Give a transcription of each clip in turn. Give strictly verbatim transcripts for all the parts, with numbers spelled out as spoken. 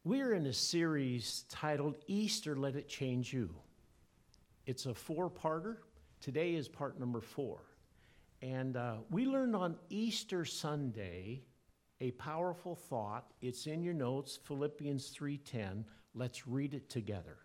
We're in a series titled Easter, Let It Change You. It's a four-parter. Today is part number four. And uh, we learned on Easter Sunday a powerful thought. It's in your notes, Philippians three ten. Let's read it together.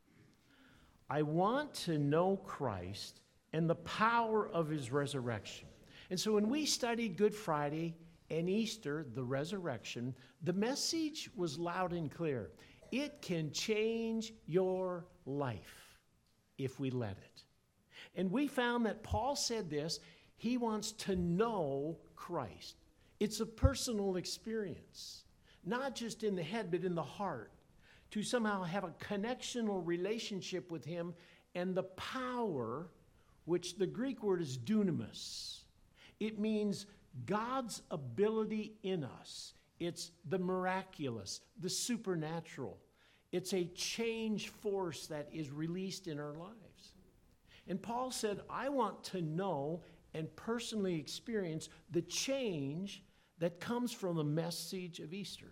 I want to know Christ and the power of his resurrection. And so when we studied Good Friday and Easter, the resurrection, the message was loud and clear. It can change your life if we let it. And we found that Paul said this, he wants to know Christ. It's a personal experience, not just in the head, but in the heart, to somehow have a connectional relationship with him and the power, which the Greek word is dunamis. It means God's ability in us. It's the miraculous, the supernatural. It's a change force that is released in our lives. And Paul said, I want to know and personally experience the change that comes from the message of Easter.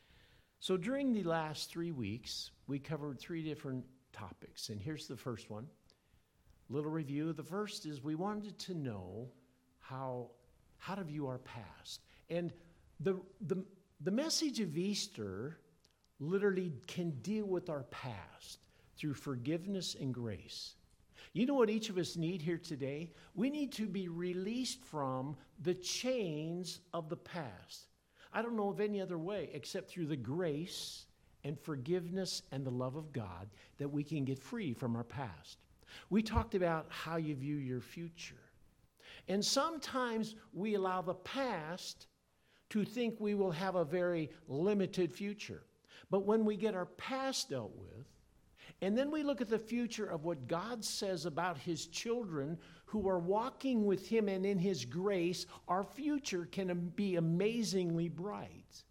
So during the last three weeks, we covered three different topics. And here's the first one. Little review. The first is we wanted to know how how to view our past. And the, the, the message of Easter literally can deal with our past through forgiveness and grace. You know what each of us need here today? We need to be released from the chains of the past. I don't know of any other way except through the grace and forgiveness and the love of God that we can get free from our past. We talked about how you view your future. And sometimes we allow the past to think we will have a very limited future. But when we get our past dealt with, and then we look at the future of what God says about his children who are walking with him and in his grace, our future can be amazingly bright.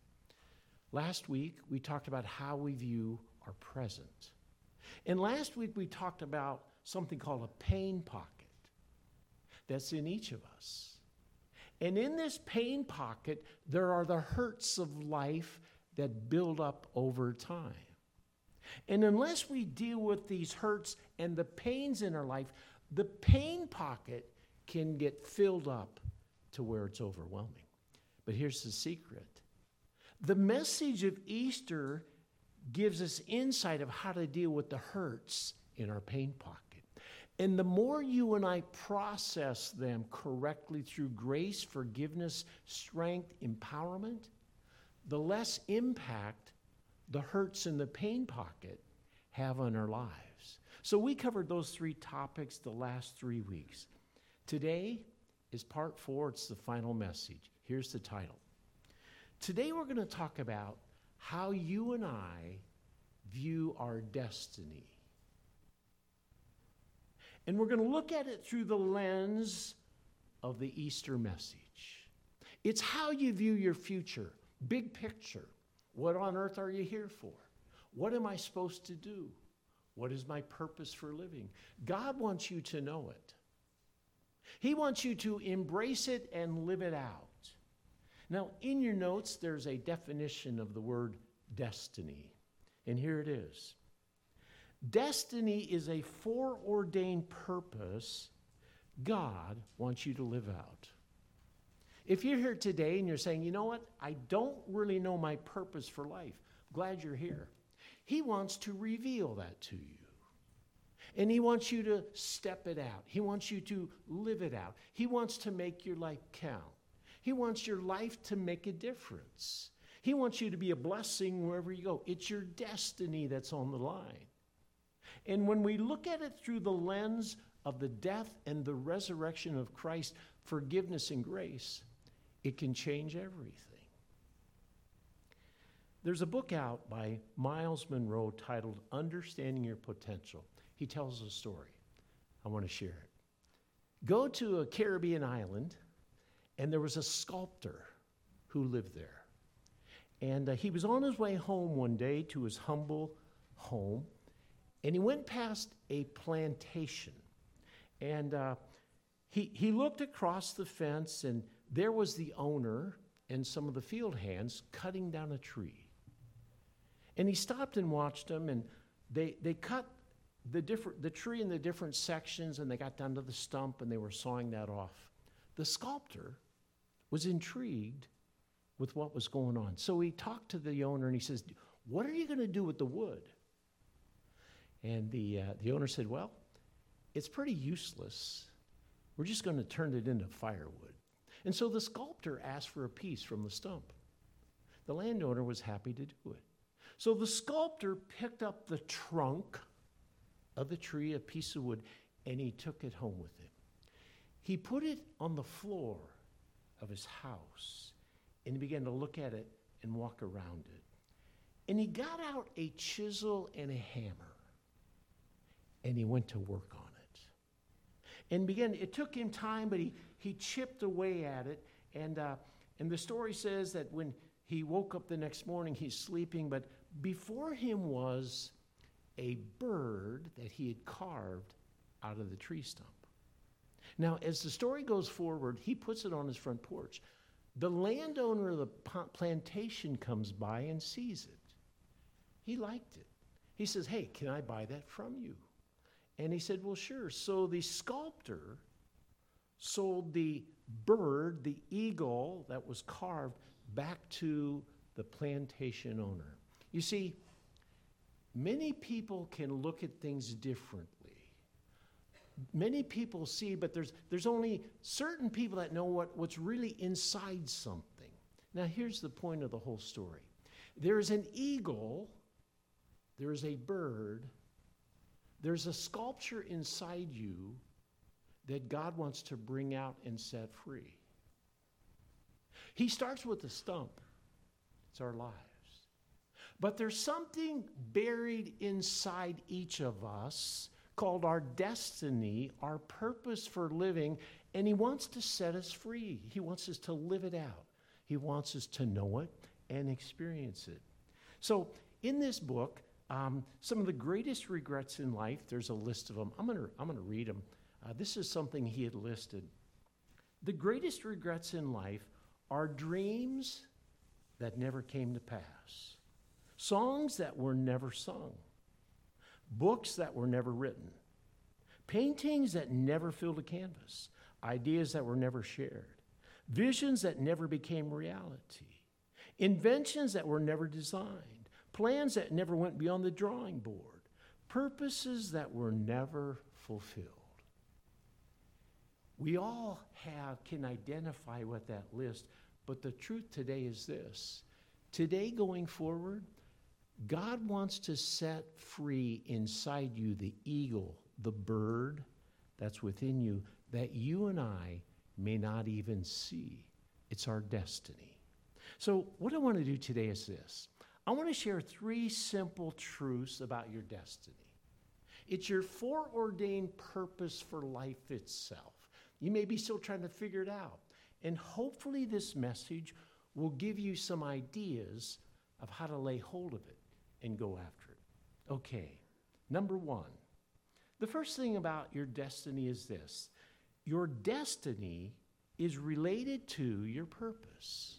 Last week, we talked about how we view our present. And last week, we talked about something called a pain pocket that's in each of us. And in this pain pocket, there are the hurts of life that build up over time. And unless we deal with these hurts and the pains in our life, the pain pocket can get filled up to where it's overwhelming. But here's the secret. The message of Easter gives us insight of how to deal with the hurts in our pain pocket. And the more you and I process them correctly through grace, forgiveness, strength, empowerment, the less impact the hurts in the pain pocket have on our lives. So we covered those three topics the last three weeks. Today is part four. It's the final message. Here's the title. Today we're going to talk about how you and I view our destiny. And we're going to look at it through the lens of the Easter message. It's how you view your future, big picture. What on earth are you here for? What am I supposed to do? What is my purpose for living? God wants you to know it. He wants you to embrace it and live it out. Now, in your notes, there's a definition of the word destiny. And here it is. Destiny is a foreordained purpose God wants you to live out. If you're here today and you're saying, you know what, I don't really know my purpose for life, I'm glad you're here. He wants to reveal that to you. And he wants you to step it out. He wants you to live it out. He wants to make your life count. He wants your life to make a difference. He wants you to be a blessing wherever you go. It's your destiny that's on the line. And when we look at it through the lens of the death and the resurrection of Christ, forgiveness and grace, it can change everything. There's a book out by Miles Monroe titled Understanding Your Potential. He tells a story. I want to share it. Go to a Caribbean island, and there was a sculptor who lived there. And uh, he was on his way home one day to his humble home, and he went past a plantation. And uh, he, he looked across the fence, and there was the owner and some of the field hands cutting down a tree. And he stopped and watched them, and they, they cut the, different, the tree in the different sections, and they got down to the stump, and they were sawing that off. The sculptor was intrigued with what was going on. So he talked to the owner, and he says, what are you going to do with the wood? And the, uh, the owner said, well, it's pretty useless. We're just going to turn it into firewood. And so the sculptor asked for a piece from the stump. The landowner was happy to do it. So the sculptor picked up the trunk of the tree, a piece of wood, and he took it home with him. He put it on the floor of his house, and he began to look at it and walk around it. And he got out a chisel and a hammer, and he went to work on it. And began, it took him time, but he, he chipped away at it. And, uh, and the story says that when he woke up the next morning, he's sleeping, but before him was a bird that he had carved out of the tree stump. Now, as the story goes forward, he puts it on his front porch. The landowner of the plantation comes by and sees it. He liked it. He says, hey, can I buy that from you? And he said, well, sure. So the sculptor sold the bird, the eagle that was carved, back to the plantation owner. You see, many people can look at things differently. Many people see, but there's, there's only certain people that know what, what's really inside something. Now, here's the point of the whole story. There's an eagle, there's a bird, there's a sculpture inside you that God wants to bring out and set free. He starts with the stump. It's our lives. But there's something buried inside each of us called our destiny, our purpose for living, and he wants to set us free. He wants us to live it out. He wants us to know it and experience it. So in this book, um, some of the greatest regrets in life, there's a list of them. I'm going to I'm going to read them. Uh, this is something he had listed. The greatest regrets in life are dreams that never came to pass, songs that were never sung, books that were never written, paintings that never filled a canvas, ideas that were never shared, visions that never became reality, inventions that were never designed, plans that never went beyond the drawing board, purposes that were never fulfilled. We all have can identify with that list, but the truth today is this. Today going forward, God wants to set free inside you the eagle, the bird that's within you that you and I may not even see. It's our destiny. So what I want to do today is this. I want to share three simple truths about your destiny. It's your foreordained purpose for life itself. You may be still trying to figure it out. And hopefully this message will give you some ideas of how to lay hold of it and go after it. Okay, number one. The first thing about your destiny is this. Your destiny is related to your purpose.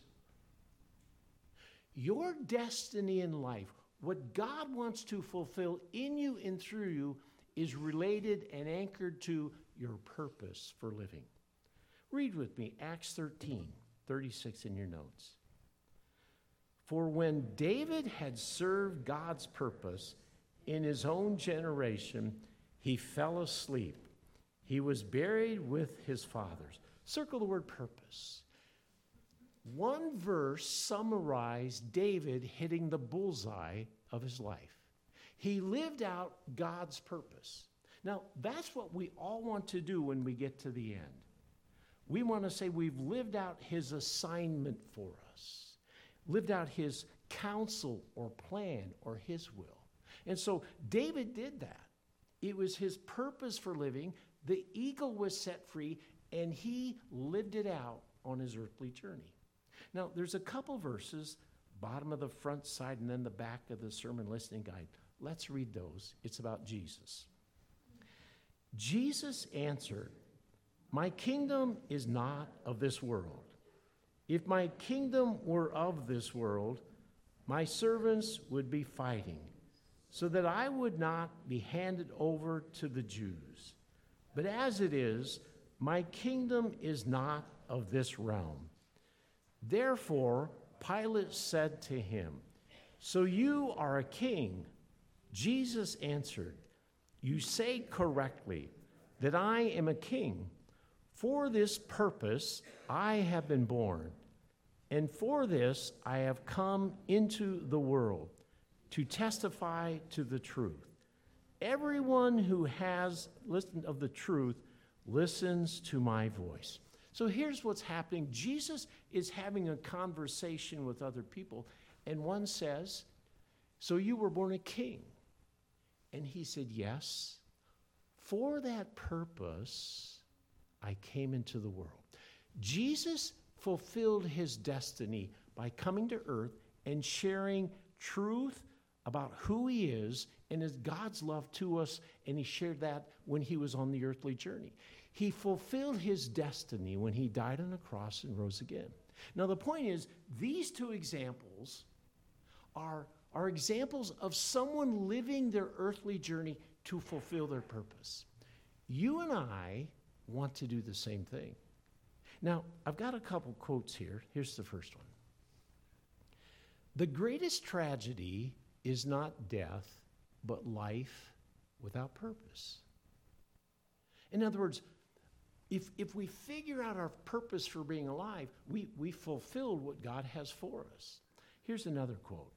Your destiny in life, what God wants to fulfill in you and through you, is related and anchored to your purpose for living. Read with me Acts thirteen, thirty-six in your notes. For when David had served God's purpose in his own generation, he fell asleep. He was buried with his fathers. Circle the word purpose. One verse summarized David hitting the bullseye of his life. He lived out God's purpose. Now, that's what we all want to do when we get to the end. We want to say we've lived out his assignment for us, lived out his counsel or plan or his will. And so David did that. It was his purpose for living. The eagle was set free, and he lived it out on his earthly journey. Now, there's a couple verses, bottom of the front side and then the back of the sermon listening guide. Let's read those. It's about Jesus. Jesus answered, "My kingdom is not of this world. If my kingdom were of this world, my servants would be fighting, so that I would not be handed over to the Jews. But as it is, my kingdom is not of this realm. Therefore, Pilate said to him, so you are a king? Jesus answered, you say correctly that I am a king. For this purpose I have been born, and for this I have come into the world, to testify to the truth. Everyone who has listened of the truth listens to my voice. So here's what's happening. Jesus is having a conversation with other people, and one says, so you were born a king? And he said, yes. For that purpose, I came into the world. Jesus fulfilled his destiny by coming to earth and sharing truth about who he is and his God's love to us, and he shared that when he was on the earthly journey. He fulfilled his destiny when he died on a cross and rose again. Now the point is, these two examples are, are examples of someone living their earthly journey to fulfill their purpose. You and I want to do the same thing. Now, I've got a couple quotes here. Here's the first one. The greatest tragedy is not death, but life without purpose. In other words, if, if we figure out our purpose for being alive, we, we fulfilled what God has for us. Here's another quote.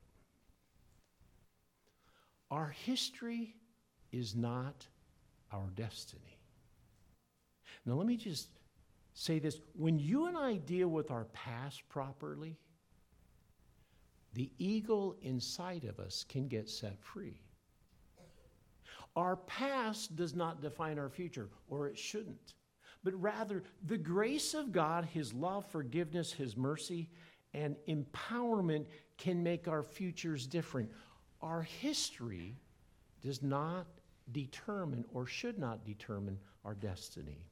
Our history is not our destiny. Now, let me just say this. When you and I deal with our past properly, the eagle inside of us can get set free. Our past does not define our future, or it shouldn't. But rather, the grace of God, his love, forgiveness, his mercy, and empowerment can make our futures different. Our history does not determine or should not determine our destiny.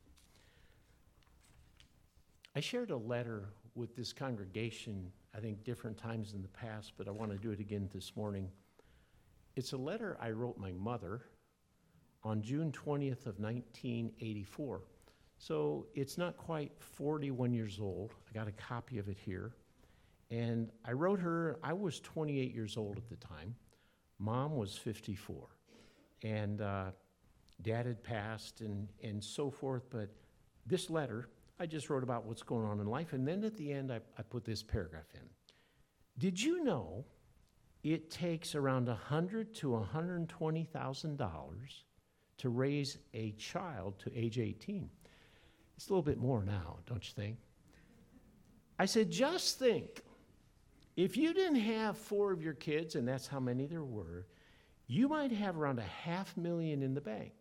I shared a letter with this congregation, I think different times in the past, but I want to do it again this morning. It's a letter I wrote my mother on June twentieth of nineteen eighty-four. So it's not quite forty-one years old. I got a copy of it here. And I wrote her, I was twenty-eight years old at the time. Mom was fifty-four. And uh, Dad had passed and, and so forth. But this letter, I just wrote about what's going on in life. And then at the end, I, I put this paragraph in. Did you know it takes around one hundred thousand to one hundred twenty thousand dollars to raise a child to age eighteen? It's a little bit more now, don't you think? I said, just think, if you didn't have four of your kids, and that's how many there were, you might have around a half million in the bank,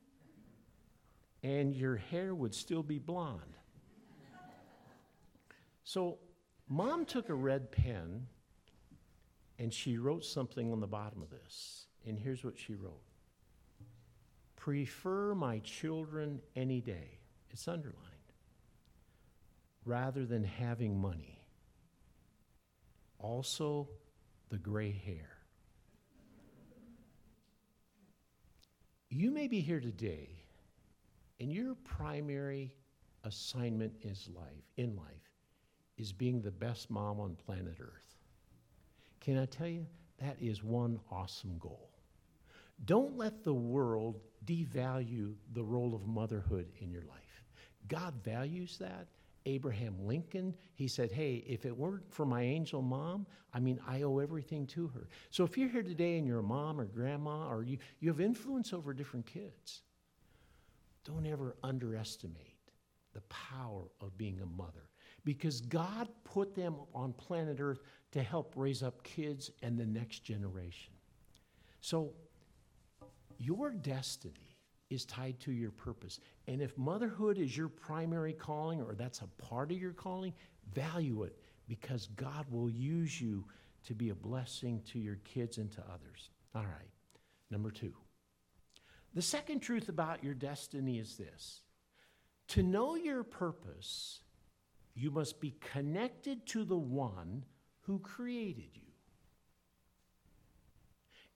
and your hair would still be blonde. So Mom took a red pen, and she wrote something on the bottom of this, and here's what she wrote. Prefer my children any day. It's underlined. Rather than having money. Also, the gray hair. You may be here today, and your primary assignment is life, in life is being the best mom on planet Earth. Can I tell you, that is one awesome goal. Don't let the world devalue the role of motherhood in your life. God values that. Abraham Lincoln, he said, hey, if it weren't for my angel mom, I mean, I owe everything to her. So if you're here today and you're a mom or grandma or you, you have influence over different kids, don't ever underestimate the power of being a mother, because God put them on planet Earth to help raise up kids and the next generation. So your destiny is tied to your purpose. And if motherhood is your primary calling, or that's a part of your calling, value it, because God will use you to be a blessing to your kids and to others. All right, number two. The second truth about your destiny is this. To know your purpose, you must be connected to the one who created you.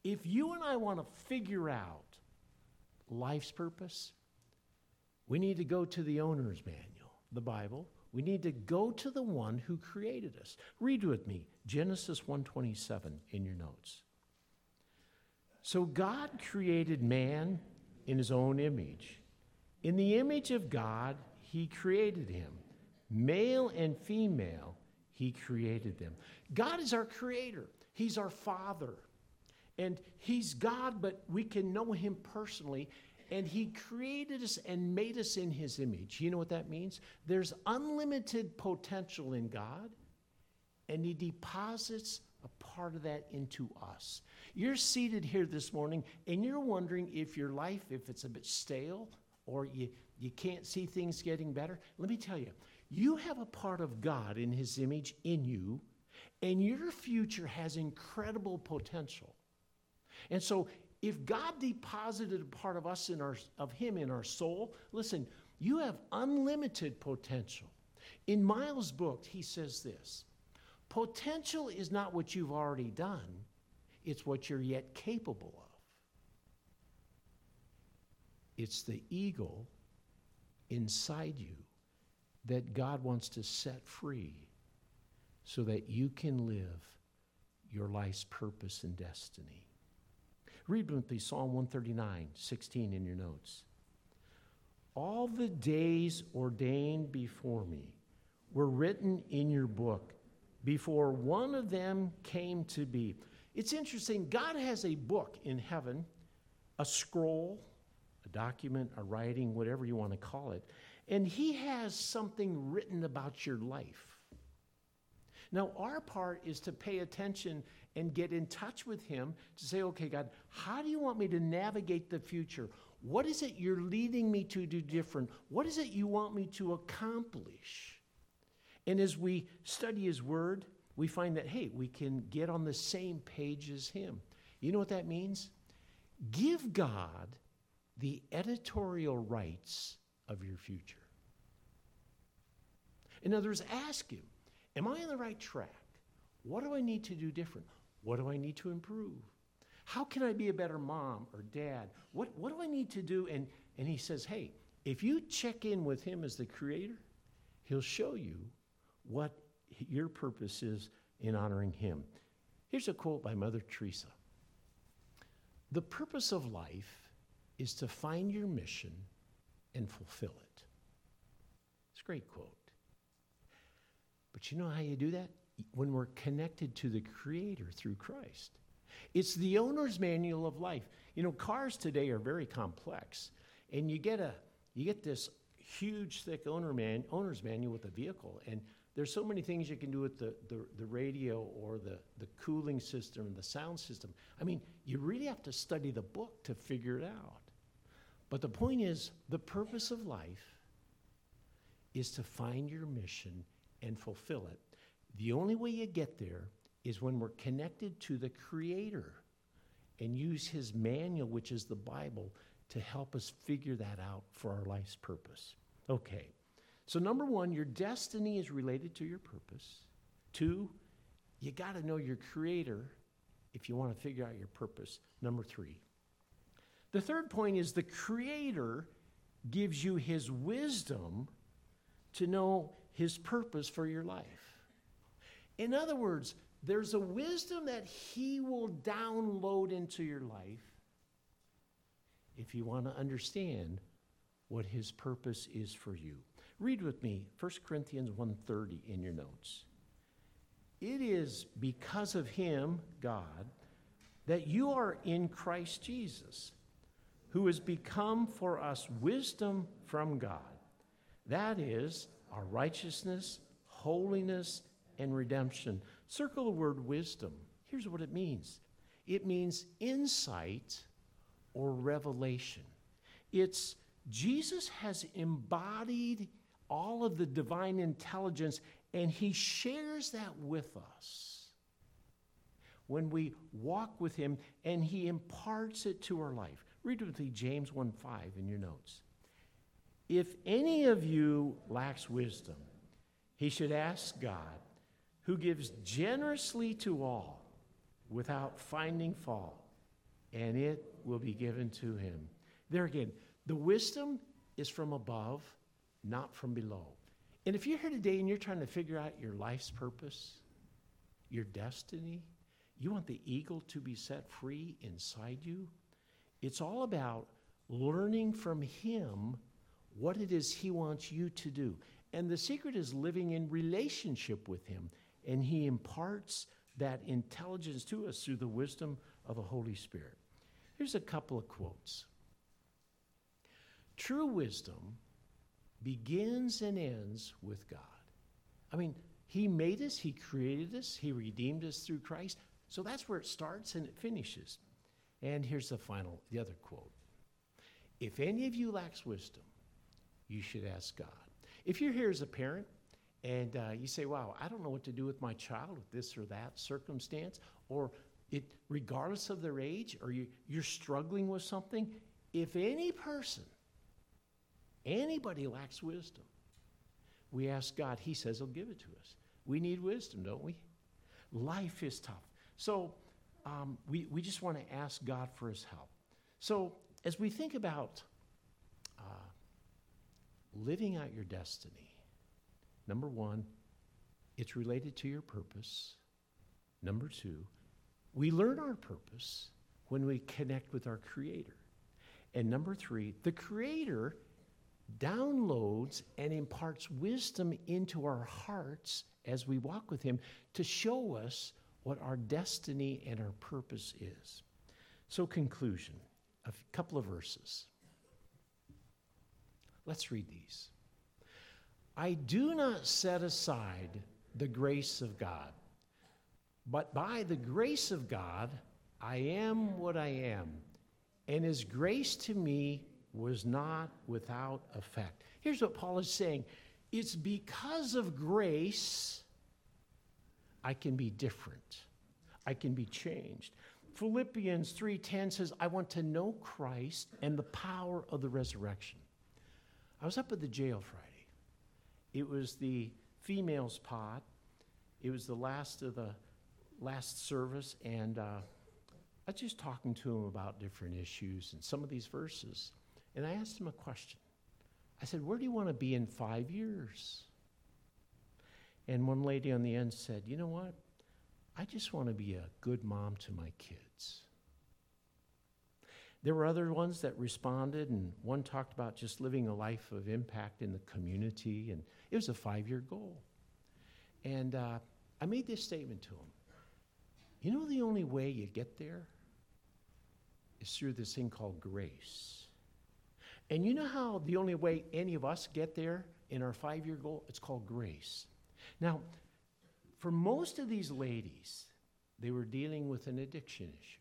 If you and I want to figure out life's purpose, we need to go to the owner's manual, the Bible. We need to go to the one who created us. Read with me, Genesis one twenty-seven in your notes. So God created man in his own image. In the image of God, he created him. Male and female, he created them. God is our creator. He's our father. And he's God, but we can know him personally. And he created us and made us in his image. You know what that means? There's unlimited potential in God, and he deposits a part of that into us. You're seated here this morning, and you're wondering if your life, if it's a bit stale, or you, you can't see things getting better. Let me tell you, you have a part of God in his image in you, and your future has incredible potential. And so if God deposited a part of us in our of him in our soul, listen, you have unlimited potential. In Miles' book, he says this: potential is not what you've already done, it's what you're yet capable of. It's the eagle inside you that God wants to set free so that you can live your life's purpose and destiny. Read with me Psalm one thirty-nine, sixteen in your notes. All the days ordained before me were written in your book before one of them came to be. It's interesting, God has a book in heaven, a scroll, a document, a writing, whatever you want to call it, and he has something written about your life. Now, our part is to pay attention and get in touch with him to say, okay, God, how do you want me to navigate the future? What is it you're leading me to do different? What is it you want me to accomplish? And as we study his word, we find that, hey, we can get on the same page as him. You know what that means? Give God the editorial rights of your future. In other words, ask him, am I on the right track? What do I need to do different? What do I need to improve? How can I be a better mom or dad? What, what do I need to do? And, and he says, hey, if you check in with him as the creator, he'll show you what your purpose is in honoring him. Here's a quote by Mother Teresa. The purpose of life is to find your mission and fulfill it. It's a great quote. But you know how you do that? When we're connected to the Creator through Christ. It's the owner's manual of life. You know, cars today are very complex, and you get a you get this huge, thick owner man, owner's manual with a vehicle, and there's so many things you can do with the, the, the radio or the, the cooling system and the sound system. I mean, you really have to study the book to figure it out. But the point is, the purpose of life is to find your mission and fulfill it. The only way you get there is when we're connected to the Creator and use his manual, which is the Bible, to help us figure that out for our life's purpose. Okay, so number one, your destiny is related to your purpose. Two, you got to know your Creator if you want to figure out your purpose. Number three, the third point is the Creator gives you his wisdom to know his purpose for your life. In other words, there's a wisdom that he will download into your life if you want to understand what his purpose is for you. Read with me First Corinthians one thirty in your notes. It is because of him, God, that you are in Christ Jesus, who has become for us wisdom from God. That is our righteousness, holiness, and redemption. Circle the word wisdom. Here's what it means. It means insight or revelation. It's Jesus has embodied all of the divine intelligence, and he shares that with us when we walk with him, and he imparts it to our life. Read with me James one five in your notes. If any of you lacks wisdom, he should ask God, who gives generously to all without finding fault, and it will be given to him. There again, the wisdom is from above, not from below. And if you're here today and you're trying to figure out your life's purpose, your destiny, you want the eagle to be set free inside you, it's all about learning from him what it is he wants you to do. And the secret is living in relationship with him. And he imparts that intelligence to us through the wisdom of the Holy Spirit. Here's a couple of quotes. True wisdom begins and ends with God. I mean, he made us, he created us, he redeemed us through Christ. So that's where it starts and it finishes. And here's the final, the other quote. If any of you lacks wisdom, you should ask God. If you're here as a parent and uh, you say, wow, I don't know what to do with my child with this or that circumstance, or it, regardless of their age, or you, you're struggling with something, if any person, anybody lacks wisdom, we ask God, he says he'll give it to us. We need wisdom, don't we? Life is tough. So um, we, we just want to ask God for his help. So as we think about uh, living out your destiny, number one, it's related to your purpose. Number two, we learn our purpose when we connect with our Creator. And number three, the Creator downloads and imparts wisdom into our hearts as we walk with him to show us what our destiny and our purpose is. So conclusion, a f- couple of verses. Let's read these. I do not set aside the grace of God, but by the grace of God, I am what I am, and his grace to me was not without effect. Here's what Paul is saying. It's because of grace I can be different. I can be changed. Philippians three ten says, I want to know Christ and the power of the resurrection. I was up at the jail Friday. It was the females' pod. It was the last of the last service, and uh, I was just talking to him about different issues and some of these verses. And I asked him a question. I said, where do you want to be in five years? And one lady on the end said, you know what? I just want to be a good mom to my kids. There were other ones that responded, and one talked about just living a life of impact in the community, and it was a five-year goal. And uh, I made this statement to him. You know the only way you get there is through this thing called grace. And you know how the only way any of us get there in our five-year goal? It's called grace. Now, for most of these ladies, they were dealing with an addiction issue.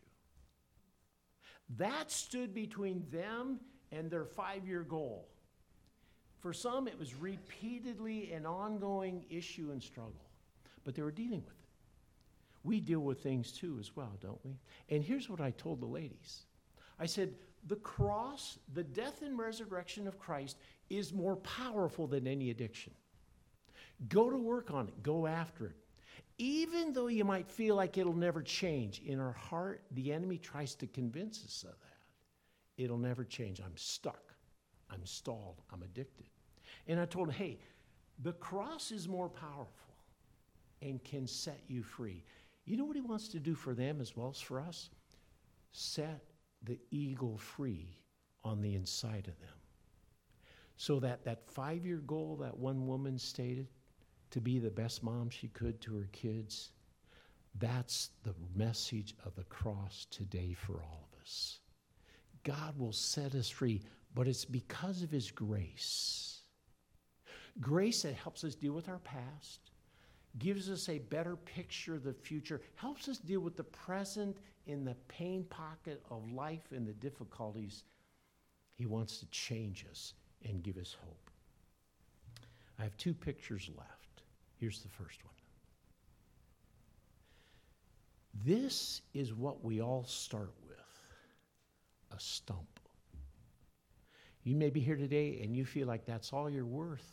That stood between them and their five-year goal. For some, it was repeatedly an ongoing issue and struggle, but they were dealing with it. We deal with things too as well, don't we? And here's what I told the ladies. I said, the cross, the death and resurrection of Christ is more powerful than any addiction. Go to work on it. Go after it. Even though you might feel like it'll never change, in our heart, the enemy tries to convince us of that. It'll never change. I'm stuck. I'm stalled. I'm addicted. And I told him, hey, the cross is more powerful and can set you free. You know what he wants to do for them as well as for us? Set the eagle free on the inside of them. So that that five-year goal that one woman stated, to be the best mom she could to her kids, that's the message of the cross today for all of us. God will set us free, but it's because of his grace. Grace that helps us deal with our past, gives us a better picture of the future, helps us deal with the present in the pain pocket of life and the difficulties. He wants to change us and give us hope. I have two pictures left. Here's the first one. This is what we all start with, a stump. You may be here today and you feel like that's all you're worth.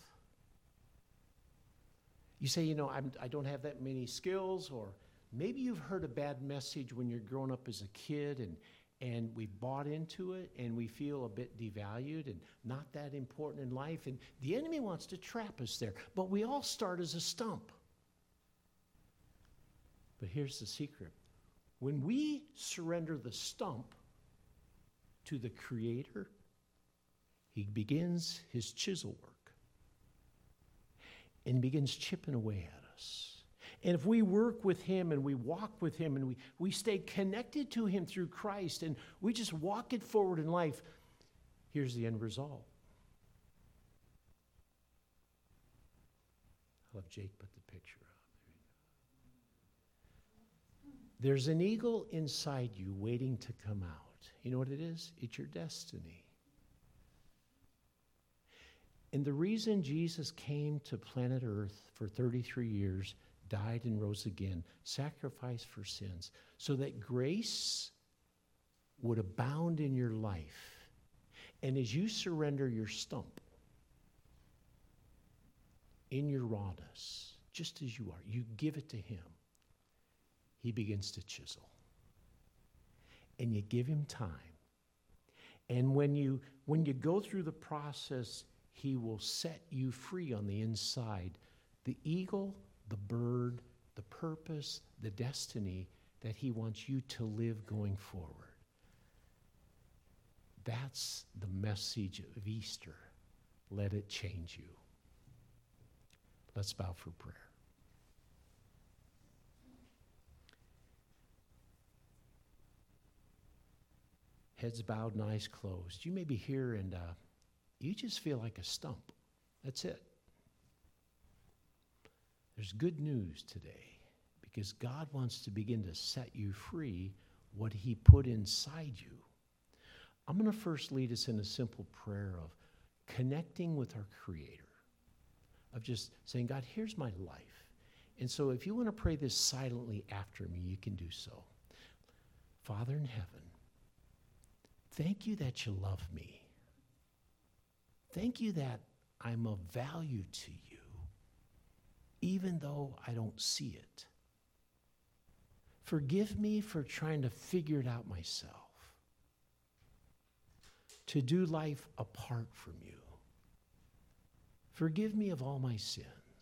You say, you know, I'm, I don't have that many skills, or maybe you've heard a bad message when you're growing up as a kid, and, and we bought into it, and we feel a bit devalued and not that important in life, and the enemy wants to trap us there. But we all start as a stump. But here's the secret. When we surrender the stump to the Creator, He begins His chisel work and begins chipping away at us. And if we work with Him and we walk with Him and we, we stay connected to Him through Christ and we just walk it forward in life, here's the end result. I'll have Jake put the picture up. There's an eagle inside you waiting to come out. You know what it is? It's your destiny. And the reason Jesus came to planet Earth for thirty-three years, died and rose again, sacrificed for sins, so that grace would abound in your life. And as you surrender your stump, in your rawness, just as you are, you give it to Him, He begins to chisel. And you give Him time. And when you when you go through the process, He will set you free on the inside. The eagle, the bird, the purpose, the destiny that He wants you to live going forward. That's the message of Easter. Let it change you. Let's bow for prayer. Heads bowed and eyes closed. You may be here and uh, you just feel like a stump. That's it. There's good news today because God wants to begin to set you free what He put inside you. I'm going to first lead us in a simple prayer of connecting with our Creator, of just saying, God, here's my life. And so if you want to pray this silently after me, you can do so. Father in heaven, thank you that you love me. Thank you that I'm of value to you, even though I don't see it. Forgive me for trying to figure it out myself, to do life apart from you. Forgive me of all my sins.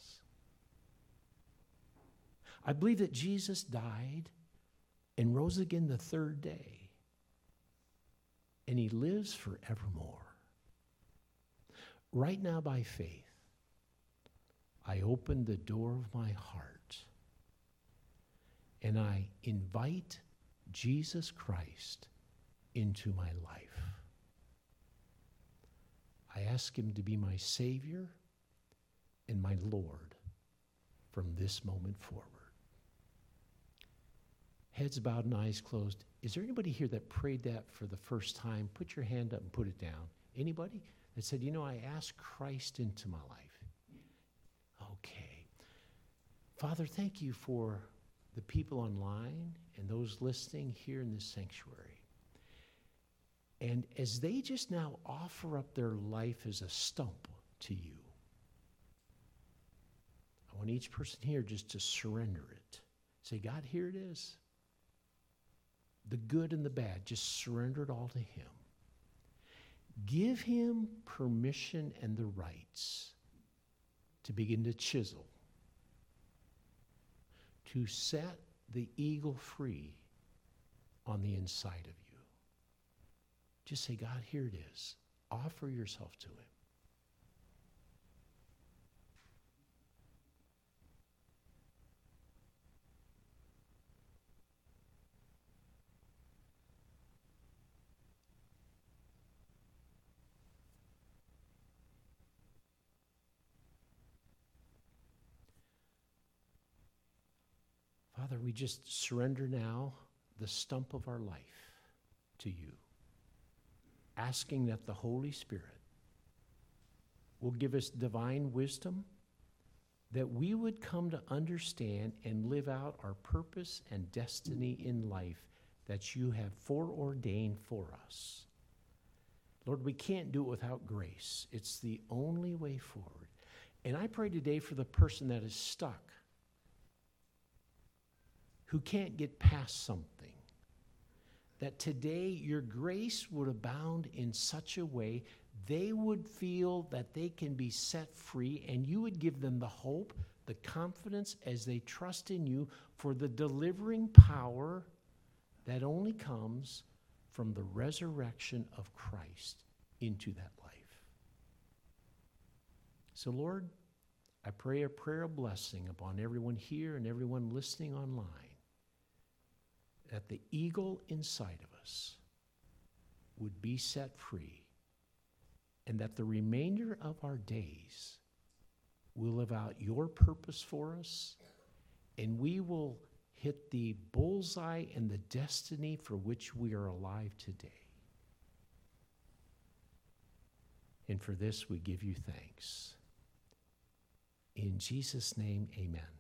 I believe that Jesus died and rose again the third day, and He lives forevermore. Right now, by faith, I open the door of my heart and I invite Jesus Christ into my life. I ask Him to be my Savior and my Lord from this moment forward. Heads bowed and eyes closed. Is there anybody here that prayed that for the first time? Put your hand up and put it down. Anybody that said, you know, I asked Christ into my life? Okay. Father, thank you for the people online and those listening here in this sanctuary. And as they just now offer up their life as a stump to you, I want each person here just to surrender it. Say, God, here it is. The good and the bad, just surrender it all to Him. Give Him permission and the rights to begin to chisel, to set the eagle free on the inside of you. Just say, God, here it is. Offer yourself to Him. Father, we just surrender now the stump of our life to you, asking that the Holy Spirit will give us divine wisdom, that we would come to understand and live out our purpose and destiny in life that you have foreordained for us. Lord, we can't do it without grace. It's the only way forward. And I pray today for the person that is stuck, who can't get past something, that today your grace would abound in such a way they would feel that they can be set free, and you would give them the hope, the confidence as they trust in you for the delivering power that only comes from the resurrection of Christ into that life. So, Lord, I pray a prayer of blessing upon everyone here and everyone listening online, that the eagle inside of us would be set free, and that the remainder of our days will live out your purpose for us, and we will hit the bullseye and the destiny for which we are alive today. And for this we give you thanks. In Jesus' name, amen.